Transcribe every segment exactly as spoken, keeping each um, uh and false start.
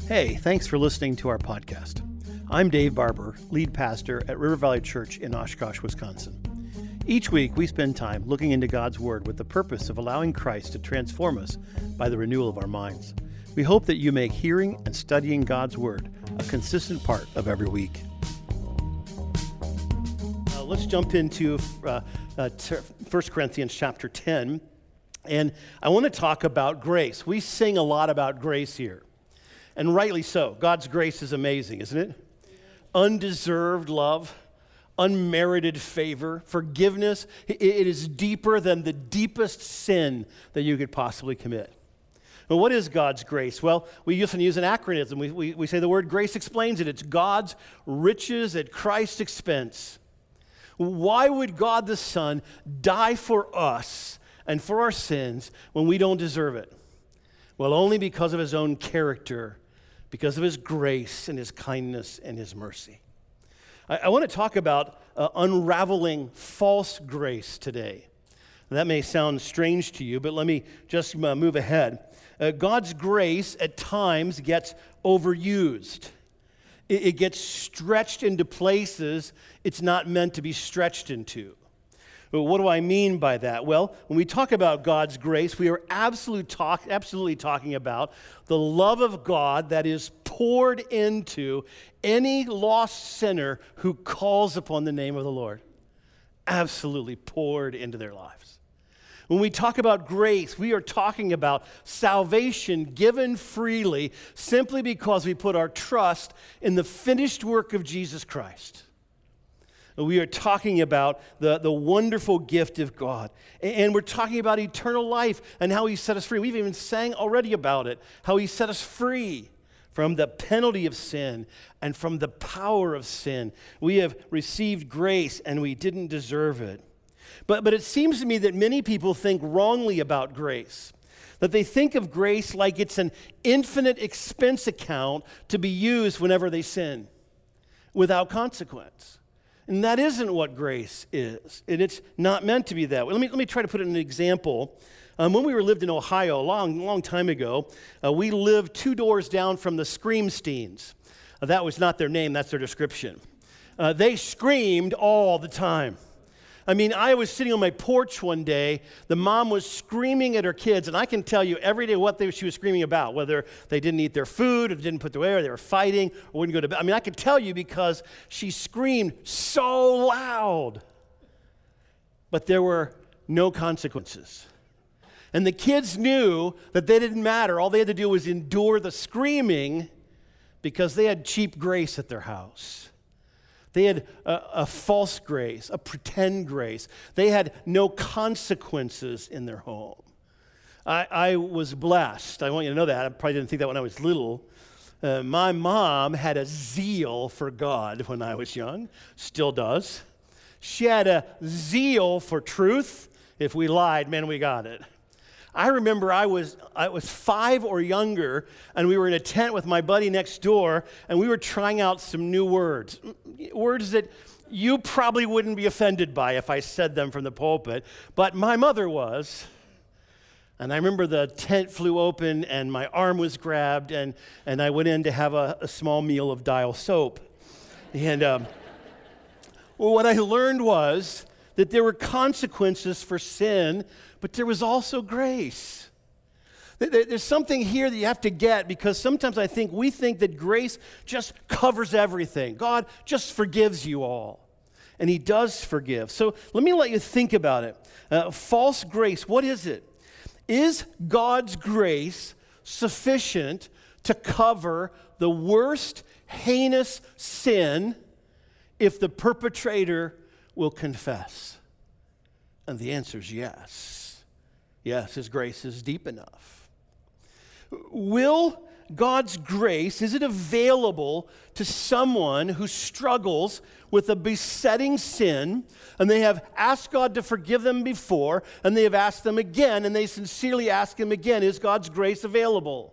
Hey, thanks for listening to our podcast. I'm Dave Barber, lead pastor at River Valley Church in Oshkosh, Wisconsin. Each week, we spend time looking into God's Word with the purpose of allowing Christ to transform us by the renewal of our minds. We hope that you make hearing and studying God's Word a consistent part of every week. Uh, let's jump into uh, uh, First Corinthians chapter ten, and I want to talk about grace. We sing a lot about grace here, and rightly so. God's grace is amazing, isn't it? Undeserved love, unmerited favor, forgiveness. It is deeper than the deepest sin that you could possibly commit. Well, what is God's grace? Well, we often use an acronym. We, we, we say the word grace explains it. It's God's riches at Christ's expense. Why would God the Son die for us and for our sins when we don't deserve it? Well, only because of his own character, because of his grace and his kindness and his mercy. I, I want to talk about uh, unraveling false grace today. That may sound strange to you, but let me just uh, move ahead. Uh, God's grace at times gets overused. It, it gets stretched into places it's not meant to be stretched into. Well, what do I mean by that? Well, when we talk about God's grace, we are absolutely, talk, absolutely talking about the love of God that is poured into any lost sinner who calls upon the name of the Lord. Absolutely poured into their lives. When we talk about grace, we are talking about salvation given freely simply because we put our trust in the finished work of Jesus Christ. We are talking about the, the wonderful gift of God. And we're talking about eternal life and how he set us free. We've even sang already about it, how he set us free from the penalty of sin and from the power of sin. We have received grace and we didn't deserve it. But, but it seems to me that many people think wrongly about grace, that they think of grace like it's an infinite expense account to be used whenever they sin without consequence. And that isn't what grace is. And it's not meant to be that way. Let me, let me try to put it in an example. Um, when we were lived in Ohio a long, long time ago, uh, we lived two doors down from the Screamsteins. Uh, that was not their name, that's their description. Uh, they screamed all the time. I mean, I was sitting on my porch one day. The mom was screaming at her kids, and I can tell you every day what they, she was screaming about, whether they didn't eat their food, or didn't put their way, or they were fighting, or wouldn't go to bed. I mean, I could tell you because she screamed so loud. But there were no consequences. And the kids knew that they didn't matter. All they had to do was endure the screaming because they had cheap grace at their house. They had a, a false grace, a pretend grace. They had no consequences in their home. I, I was blessed. I want you to know that. I probably didn't think that when I was little. Uh, my mom had a zeal for God when I was young, still does. She had a zeal for truth. If we lied, man, we got it. I remember I was I was five or younger, and we were in a tent with my buddy next door, and we were trying out some new words, words that you probably wouldn't be offended by if I said them from the pulpit, but my mother was. And I remember the tent flew open, and my arm was grabbed, and, and I went in to have a, a small meal of Dial soap. And um, well, what I learned was that there were consequences for sin, but there was also grace. There's something here that you have to get, because sometimes I think we think that grace just covers everything. God just forgives you all. And he does forgive. So let me let you think about it. Uh, false grace, what is it? Is God's grace sufficient to cover the worst heinous sin if the perpetrator will confess? And the answer is yes. Yes, his grace is deep enough. Will God's grace, is it available to someone who struggles with a besetting sin, and they have asked God to forgive them before, and they have asked them again, and they sincerely ask him again, is God's grace available?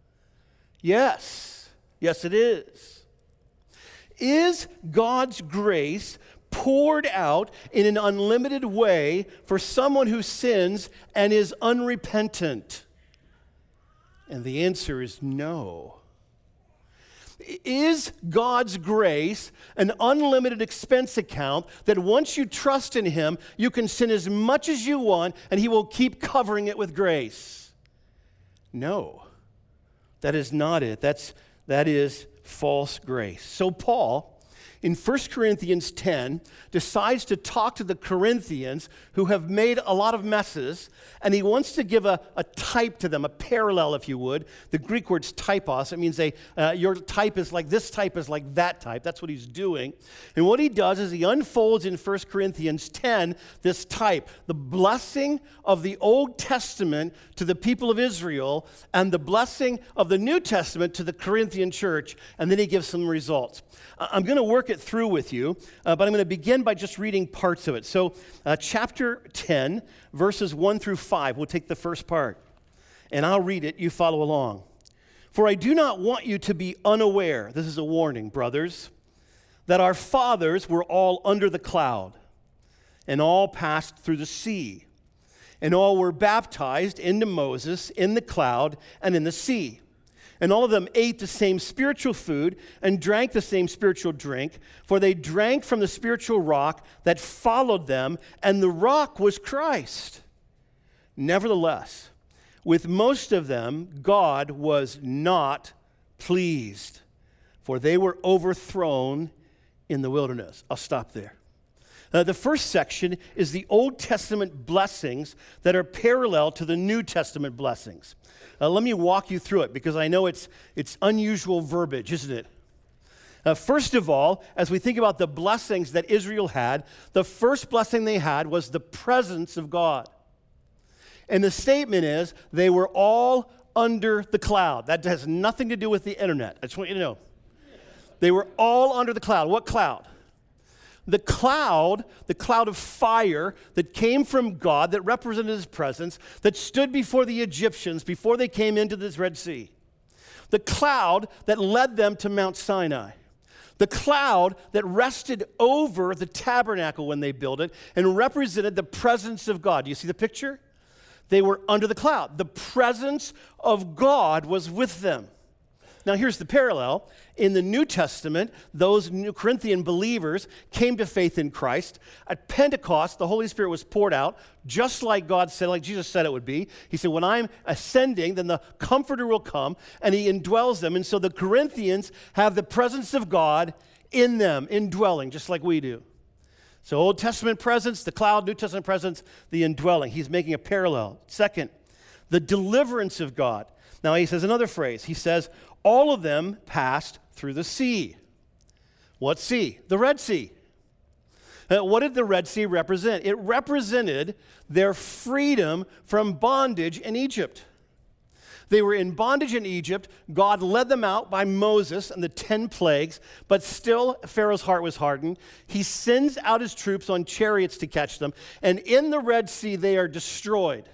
Yes. Yes, it is. Is God's grace poured out in an unlimited way for someone who sins and is unrepentant? And the answer is no. is God's grace an unlimited expense account that once you trust in him, you can sin as much as you want and he will keep covering it with grace? No, that is not it. That's, that is false grace. So Paul, in First Corinthians ten, decides to talk to the Corinthians who have made a lot of messes, and he wants to give a, a type to them, a parallel, if you would. The Greek word's typos. It means a, uh, your type is like this type is like that type. That's what he's doing. And what he does is he unfolds in First Corinthians ten this type, the blessing of the Old Testament to the people of Israel and the blessing of the New Testament to the Corinthian church, and then he gives some results. I'm going to work it through with you, uh, but I'm going to begin by just reading parts of it. So uh, chapter ten, verses one through five, we'll take the first part, and I'll read it, you follow along. For I do not want you to be unaware, this is a warning, brothers, that our fathers were all under the cloud, and all passed through the sea, and all were baptized into Moses in the cloud and in the sea. And all of them ate the same spiritual food and drank the same spiritual drink, for they drank from the spiritual rock that followed them, and the rock was Christ. Nevertheless, with most of them, God was not pleased, for they were overthrown in the wilderness. I'll stop there. Uh, the first section is the Old Testament blessings that are parallel to the New Testament blessings. Uh, let me walk you through it because I know it's, it's unusual verbiage, isn't it? Uh, first of all, as we think about the blessings that Israel had, the first blessing they had was the presence of God. And the statement is they were all under the cloud. That has nothing to do with the internet. I just want you to know. They were all under the cloud. What cloud? The cloud, the cloud of fire that came from God, that represented his presence, that stood before the Egyptians before they came into this Red Sea. The cloud that led them to Mount Sinai. The cloud that rested over the tabernacle when they built it and represented the presence of God. Do you see the picture? They were under the cloud. The presence of God was with them. Now, here's the parallel. In the New Testament, those New Corinthian believers came to faith in Christ. At Pentecost, the Holy Spirit was poured out, just like God said, like Jesus said it would be. He said, when I'm ascending, then the Comforter will come, and he indwells them. And so the Corinthians have the presence of God in them, indwelling, just like we do. So Old Testament presence, the cloud, New Testament presence, the indwelling. He's making a parallel. Second, the deliverance of God. Now, he says another phrase. He says, all of them passed through the sea. What sea? The Red Sea. Uh, what did the Red Sea represent? It represented their freedom from bondage in Egypt. They were in bondage in Egypt. God led them out by Moses and the ten plagues, but still Pharaoh's heart was hardened. He sends out his troops on chariots to catch them, and in the Red Sea they are destroyed.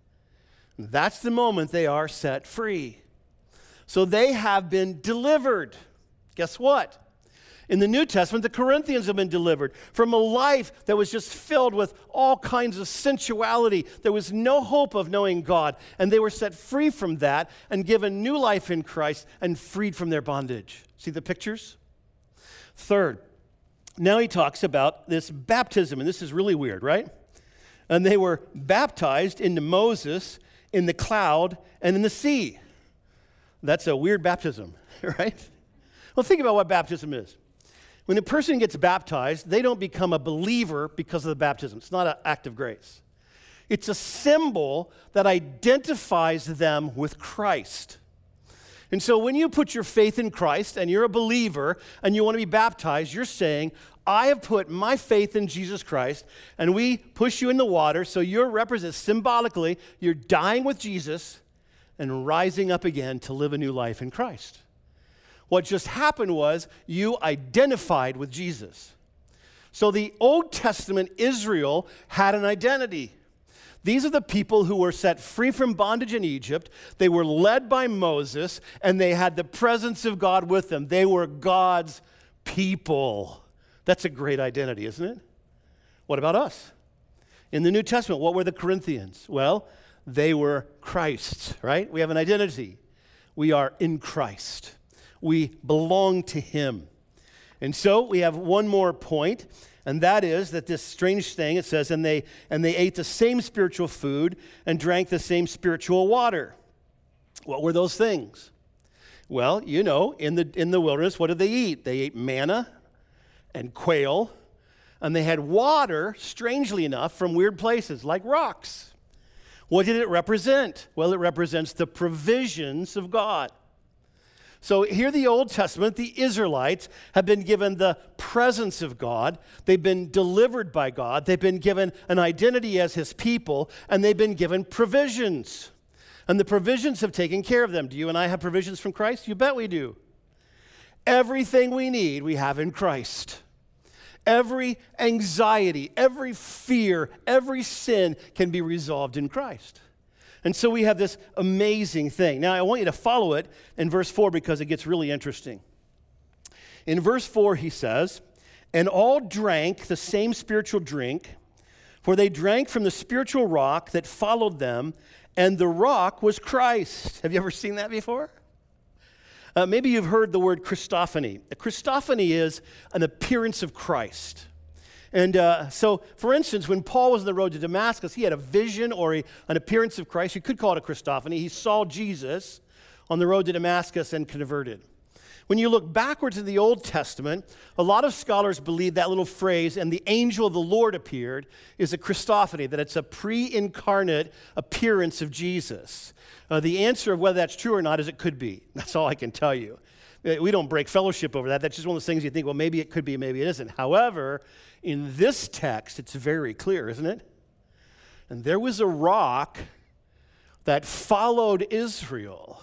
That's the moment they are set free. So they have been delivered. Guess what? In the New Testament, the Corinthians have been delivered from a life that was just filled with all kinds of sensuality. There was no hope of knowing God, and they were set free from that and given new life in Christ and freed from their bondage. See the pictures? Third, now he talks about this baptism, and this is really weird, right? And they were baptized into Moses in the cloud and in the sea. That's a weird baptism, right? Well, think about what baptism is. When a person gets baptized, they don't become a believer because of the baptism. It's not an act of grace. It's a symbol that identifies them with Christ. And so when you put your faith in Christ and you're a believer and you want to be baptized, you're saying, I have put my faith in Jesus Christ, and we push you in the water, so you're represented symbolically, you're dying with Jesus and rising up again to live a new life in Christ. What just happened was you identified with Jesus. So the Old Testament Israel had an identity. These are the people who were set free from bondage in Egypt. They were led by Moses, and they had the presence of God with them. They were God's people. That's a great identity, isn't it? What about us? In the New Testament, what were the Corinthians? Well, they were Christ, right? We have an identity. We are in Christ. We belong to him. And so we have one more point, and that is that this strange thing, it says, and they and they ate the same spiritual food and drank the same spiritual water. What were those things? Well, you know, in the in the wilderness, what did they eat? They ate manna and quail, and they had water, strangely enough, from weird places like rocks. What did it represent? Well, it represents the provisions of God. So here the Old Testament, the Israelites have been given the presence of God. They've been delivered by God. They've been given an identity as his people, and they've been given provisions. And the provisions have taken care of them. Do you and I have provisions from Christ? You bet we do. Everything we need, we have in Christ. Every anxiety, every fear, every sin can be resolved in Christ. And so we have this amazing thing. Now, I want you to follow it in verse four because it gets really interesting. In verse four, he says, "And all drank the same spiritual drink, for they drank from the spiritual rock that followed them, and the rock was Christ." Have you ever seen that before? Uh, maybe you've heard the word Christophany. A Christophany is an appearance of Christ. And uh, so, for instance, when Paul was on the road to Damascus, he had a vision or a, an appearance of Christ. You could call it a Christophany. He saw Jesus on the road to Damascus and converted. When you look backwards in the Old Testament, a lot of scholars believe that little phrase, "and the angel of the Lord appeared," is a Christophany, that it's a pre-incarnate appearance of Jesus. Uh, the answer of whether that's true or not is it could be. That's all I can tell you. We don't break fellowship over that. That's just one of those things you think, well, maybe it could be, maybe it isn't. However, in this text, it's very clear, isn't it? And there was a rock that followed Israel,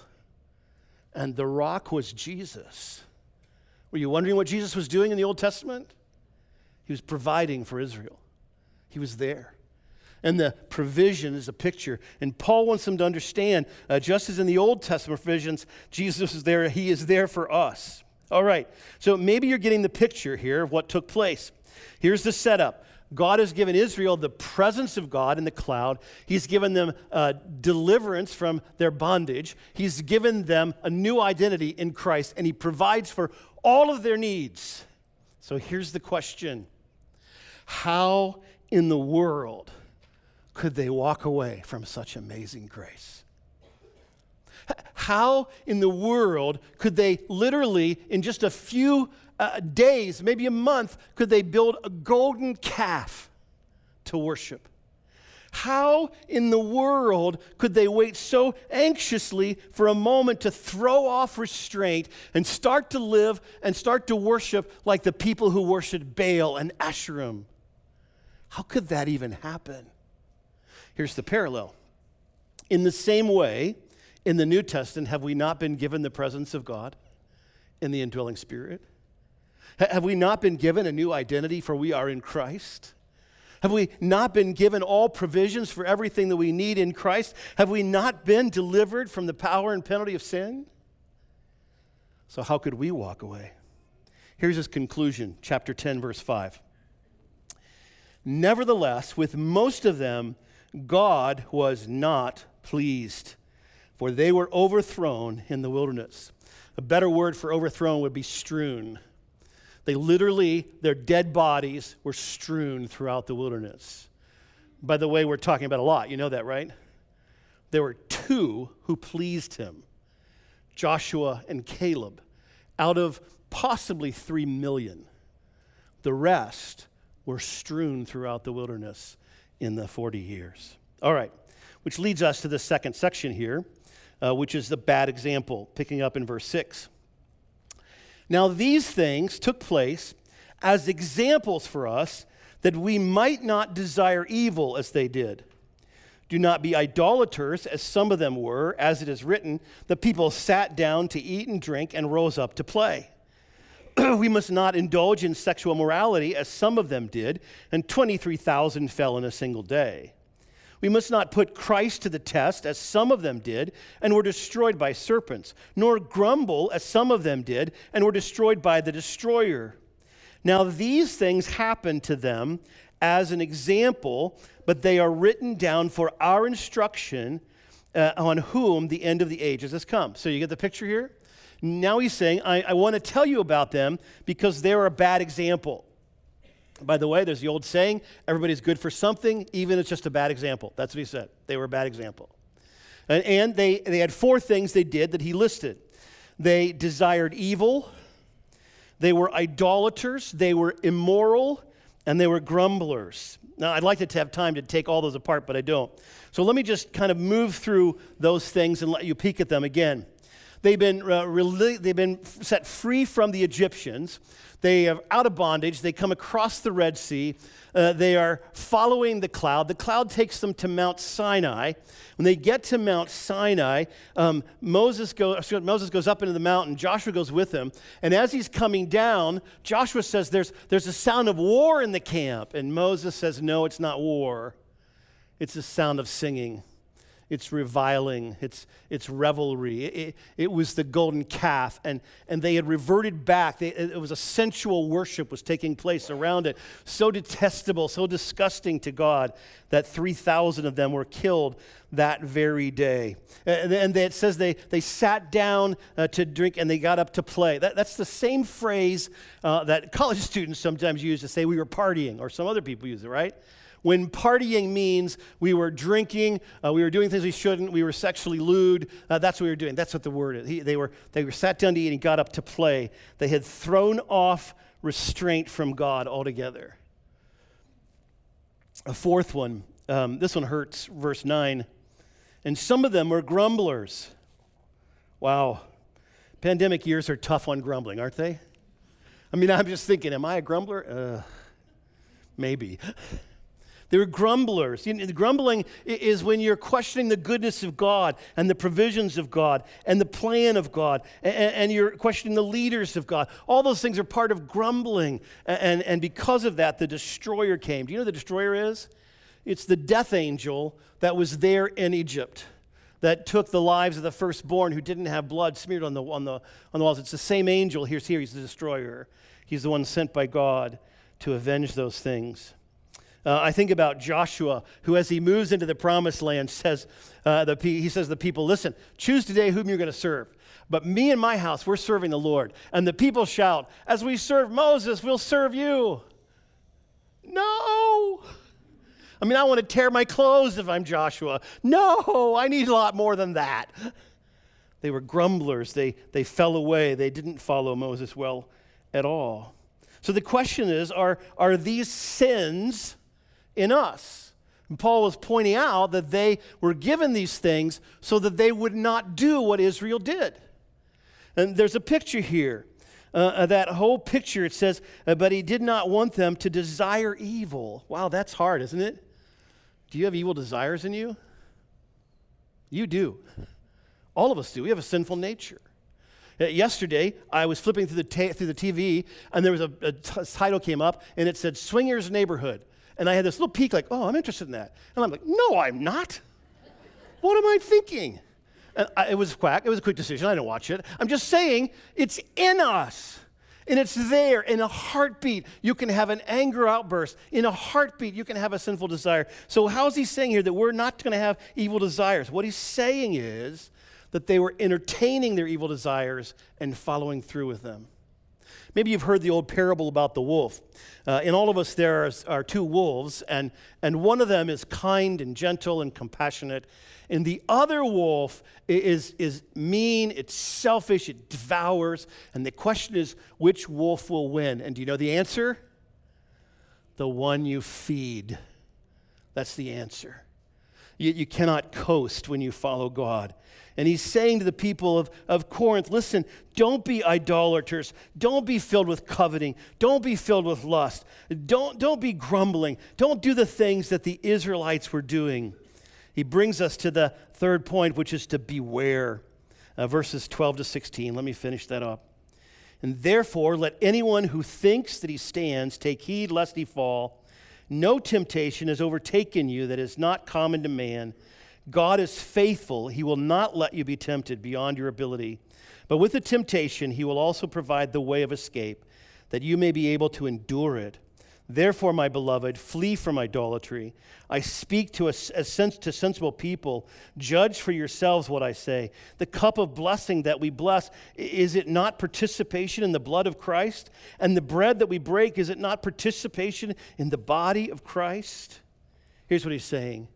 and the rock was Jesus. Were you wondering what Jesus was doing in the Old Testament? He was providing for Israel. He was there. And the provision is a picture. And Paul wants them to understand, uh, just as in the Old Testament provisions, Jesus is there, he is there for us. All right, so maybe you're getting the picture here of what took place. Here's the setup. God has given Israel the presence of God in the cloud. He's given them uh, deliverance from their bondage. He's given them a new identity in Christ, and he provides for all of their needs. So here's the question. How in the world could they walk away from such amazing grace? How in the world could they literally, in just a few uh, days, maybe a month, could they build a golden calf to worship? How in the world could they wait so anxiously for a moment to throw off restraint and start to live and start to worship like the people who worshiped Baal and Asherim? How could that even happen? Here's the parallel. In the same way, in the New Testament, have we not been given the presence of God in the indwelling Spirit? Have we not been given a new identity, for we are in Christ? Have we not been given all provisions for everything that we need in Christ? Have we not been delivered from the power and penalty of sin? So how could we walk away? Here's his conclusion, chapter ten, verse five. "Nevertheless, with most of them, God was not pleased, for they were overthrown in the wilderness." A better word for overthrown would be strewn. They literally, their dead bodies were strewn throughout the wilderness. By the way, we're talking about a lot. You know that, right? There were two who pleased him, Joshua and Caleb, out of possibly three million. The rest were strewn throughout the wilderness in the forty years. All right, which leads us to the second section here, uh, which is the bad example, picking up in verse six. "Now these things took place as examples for us, that we might not desire evil as they did. Do not be idolaters, as some of them were, as it is written, the people sat down to eat and drink and rose up to play. We must not indulge in sexual morality, as some of them did, and twenty-three thousand fell in a single day. We must not put Christ to the test, as some of them did, and were destroyed by serpents, nor grumble, as some of them did, and were destroyed by the destroyer. Now these things happened to them as an example, but they are written down for our instruction, uh, on whom the end of the ages has come." So you get the picture here? Now he's saying, I, I want to tell you about them because they're a bad example. By the way, there's the old saying, everybody's good for something, even if it's just a bad example. That's what he said. They were a bad example. And, and they, they had four things they did that he listed. They desired evil, they were idolaters, they were immoral, and they were grumblers. Now, I'd like to have time to take all those apart, but I don't. So let me just kind of move through those things and let you peek at them again. They've been, uh, reli- they've been set free from the Egyptians. They are out of bondage. They come across the Red Sea. Uh, they are following the cloud. The cloud takes them to Mount Sinai. When they get to Mount Sinai, um, Moses, go, Moses goes up into the mountain. Joshua goes with him. And as he's coming down, Joshua says, there's, there's a sound of war in the camp. And Moses says, no, it's not war. It's a sound of singing. It's reviling, it's it's revelry. It, it, it was the golden calf, and, and they had reverted back. They, it was a sensual worship was taking place around it, so detestable, so disgusting to God that three thousand of them were killed that very day. And, and they, it says they, they sat down uh, to drink and they got up to play. That, that's the same phrase uh, that college students sometimes use to say we were partying, or some other people use it, right? When partying means we were drinking, uh, we were doing things we shouldn't, we were sexually lewd, uh, that's what we were doing. That's what the word is. He, they were they were sat down to eat and got up to play. They had thrown off restraint from God altogether. A fourth one, um, this one hurts, verse nine. And some of them were grumblers. Wow. Pandemic years are tough on grumbling, aren't they? I mean, I'm just thinking, am I a grumbler? Uh, maybe. They were grumblers. You know, grumbling is when you're questioning the goodness of God and the provisions of God and the plan of God, and, and you're questioning the leaders of God. All those things are part of grumbling, and, and because of that, the destroyer came. Do you know what the destroyer is? It's the death angel that was there in Egypt that took the lives of the firstborn who didn't have blood smeared on the, on the, on the walls. It's the same angel. Here's here. He's the destroyer. He's the one sent by God to avenge those things. Uh, I think about Joshua, who as he moves into the promised land, says, uh, the, he says to the people, listen, choose today whom you're going to serve. But me and my house, we're serving the Lord. And the people shout, as we serve Moses, we'll serve you. No. I mean, I want to tear my clothes if I'm Joshua. No, I need a lot more than that. They were grumblers. They, they fell away. They didn't follow Moses well at all. So the question is, are, are these sins in us? And Paul was pointing out that they were given these things so that they would not do what Israel did. And there's a picture here. Uh, that whole picture, it says, uh, but he did not want them to desire evil. Wow, that's hard, isn't it? Do you have evil desires in you? You do. All of us do. We have a sinful nature. Uh, yesterday, I was flipping through the, ta- through the T V, and there was a, a t- title came up, and it said Swingers Neighborhood. And I had this little peek like, oh, I'm interested in that. And I'm like, no, I'm not. What am I thinking? And I, it was quack. It was a quick decision. I didn't watch it. I'm just saying it's in us. And it's there. In a heartbeat, you can have an anger outburst. In a heartbeat, you can have a sinful desire. So how is he saying here that we're not going to have evil desires? What he's saying is that they were entertaining their evil desires and following through with them. Maybe you've heard the old parable about the wolf. Uh, in all of us, there are, are two wolves, and, and one of them is kind and gentle and compassionate, and the other wolf is, is mean, it's selfish, it devours, and the question is, which wolf will win? And do you know the answer? The one you feed. That's the answer. You, you cannot coast when you follow God. And he's saying to the people of, of Corinth, listen, don't be idolaters. Don't be filled with coveting. Don't be filled with lust. Don't, don't be grumbling. Don't do the things that the Israelites were doing. He brings us to the third point, which is to beware. Uh, verses twelve to sixteen. Let me finish that up. And therefore, let anyone who thinks that he stands take heed lest he fall. No temptation has overtaken you that is not common to man. God is faithful. He will not let you be tempted beyond your ability. But with the temptation, he will also provide the way of escape, that you may be able to endure it. Therefore, my beloved, flee from idolatry. I speak to, a, a sense, to sensible people. Judge for yourselves what I say. The cup of blessing that we bless, is it not participation in the blood of Christ? And the bread that we break, is it not participation in the body of Christ? Here's what he's saying.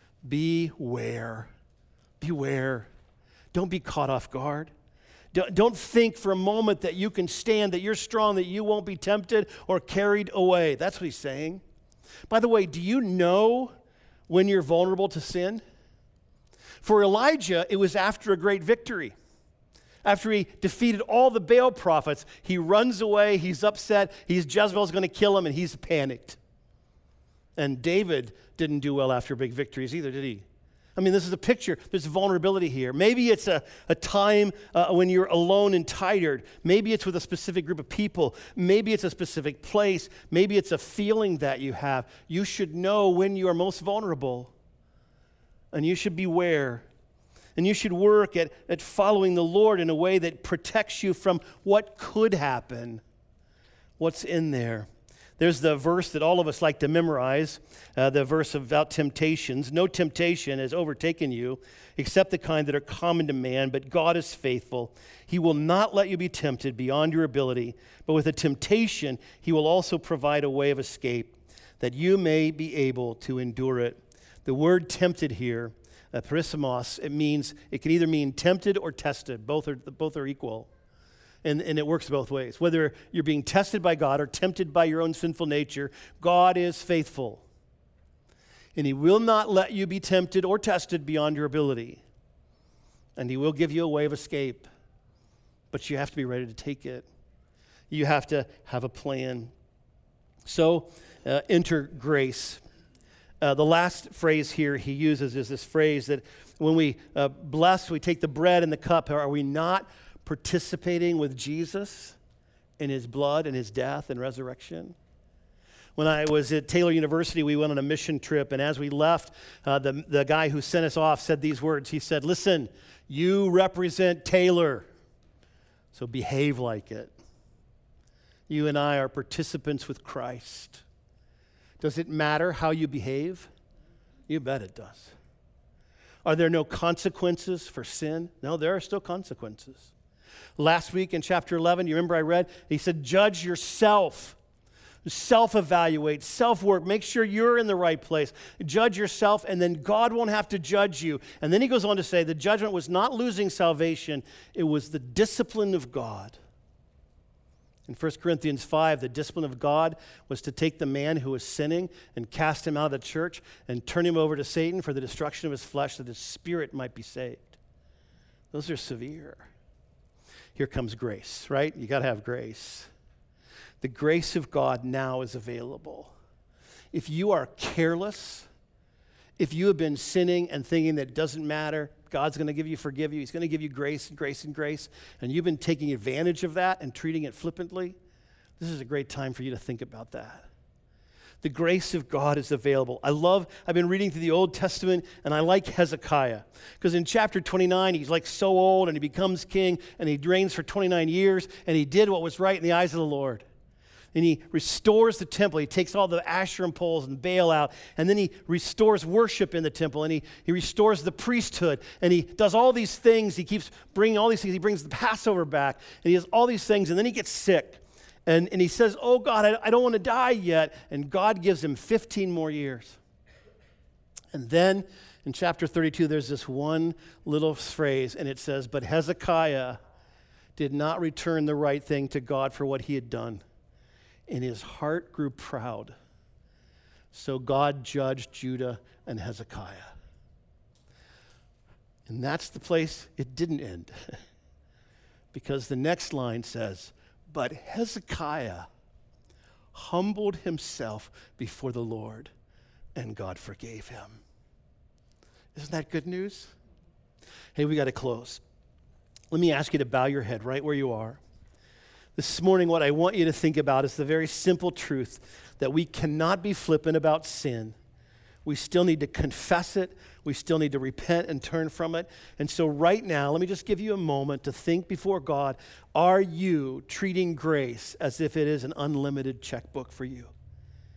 Beware. Beware. Don't be caught off guard. Don't think for a moment that you can stand, that you're strong, that you won't be tempted or carried away. That's what he's saying. By the way, do you know when you're vulnerable to sin? For Elijah, it was after a great victory. After he defeated all the Baal prophets, he runs away, he's upset, he's Jezebel's going to kill him, and he's panicked. And David didn't do well after big victories either, did he? I mean, this is a picture. There's vulnerability here. Maybe it's a, a time uh, when you're alone and tired. Maybe it's with a specific group of people. Maybe it's a specific place. Maybe it's a feeling that you have. You should know when you are most vulnerable. And you should beware. And you should work at, at following the Lord in a way that protects you from what could happen. What's in there? There's the verse that all of us like to memorize, uh, the verse about temptations. No temptation has overtaken you except the kind that are common to man, but God is faithful. He will not let you be tempted beyond your ability, but with a temptation, he will also provide a way of escape that you may be able to endure it. The word tempted here, uh, perismos, it means, it can either mean tempted or tested. Both are, both are equal. And, and it works both ways. Whether you're being tested by God or tempted by your own sinful nature, God is faithful. And he will not let you be tempted or tested beyond your ability. And he will give you a way of escape. But you have to be ready to take it. You have to have a plan. So, uh, enter grace. Uh, the last phrase here he uses is this phrase that when we uh, bless, we take the bread and the cup. Are we not participating with Jesus in his blood and his death and resurrection? When I was at Taylor University, we went on a mission trip, and as we left, uh, the, the guy who sent us off said these words. He said, listen, you represent Taylor, so behave like it. You and I are participants with Christ. Does it matter how you behave? You bet it does. Are there no consequences for sin? No, there are still consequences. Last week in chapter eleven, you remember I read, he said, judge yourself. Self-evaluate, self-work. Make sure you're in the right place. Judge yourself, and then God won't have to judge you. And then he goes on to say the judgment was not losing salvation. It was the discipline of God. In First Corinthians five, the discipline of God was to take the man who was sinning and cast him out of the church and turn him over to Satan for the destruction of his flesh that his spirit might be saved. Those are severe. Here comes grace, right? You got to have grace. The grace of God now is available. If you are careless, if you have been sinning and thinking that it doesn't matter, God's going to give you, forgive you, he's going to give you grace and grace and grace, and you've been taking advantage of that and treating it flippantly, this is a great time for you to think about that. The grace of God is available. I love, I've been reading through the Old Testament, and I like Hezekiah. Because in chapter twenty-nine, he's like so old, and he becomes king, and he reigns for twenty-nine years, and he did what was right in the eyes of the Lord. And he restores the temple. He takes all the Asherah poles and Baal out, and then he restores worship in the temple, and he, he restores the priesthood, and he does all these things. He keeps bringing all these things. He brings the Passover back, and he does all these things, and then he gets sick. And, and he says, oh, God, I, I don't want to die yet. And God gives him fifteen more years. And then in chapter thirty-two, there's this one little phrase, and it says, but Hezekiah did not return the right thing to God for what he had done. And his heart grew proud. So God judged Judah and Hezekiah. And that's the place it didn't end. Because the next line says, but Hezekiah humbled himself before the Lord, and God forgave him. Isn't that good news? Hey, we got to close. Let me ask you to bow your head right where you are. This morning, what I want you to think about is the very simple truth that we cannot be flippant about sin. We still need to confess it. We still need to repent and turn from it. And so right now, let me just give you a moment to think before God. Are you treating grace as if it is an unlimited checkbook for you?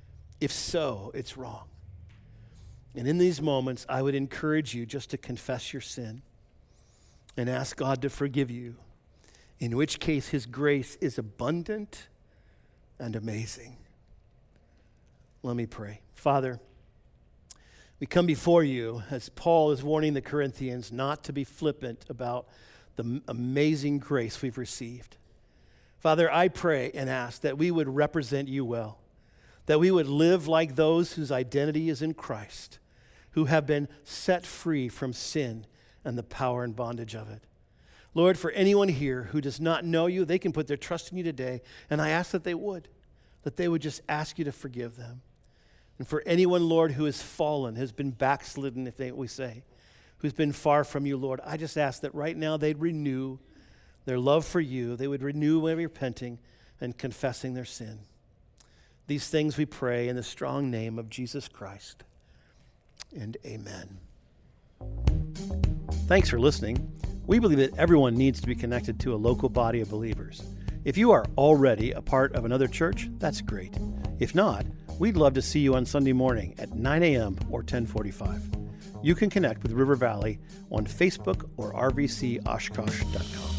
If so, it's wrong. And in these moments, I would encourage you just to confess your sin and ask God to forgive you, in which case his grace is abundant and amazing. Let me pray. Father, we come before you as Paul is warning the Corinthians not to be flippant about the amazing grace we've received. Father, I pray and ask that we would represent you well, that we would live like those whose identity is in Christ, who have been set free from sin and the power and bondage of it. Lord, for anyone here who does not know you, they can put their trust in you today, and I ask that they would, that they would just ask you to forgive them. And for anyone, Lord, who has fallen, has been backslidden, if they, we say, who's been far from you, Lord, I just ask that right now they'd renew their love for you. They would renew by repenting and confessing their sin. These things we pray in the strong name of Jesus Christ. And amen. Thanks for listening. We believe that everyone needs to be connected to a local body of believers. If you are already a part of another church, that's great. If not, we'd love to see you on Sunday morning at nine a.m. or ten forty-five. You can connect with River Valley on Facebook or r v c oshkosh dot com.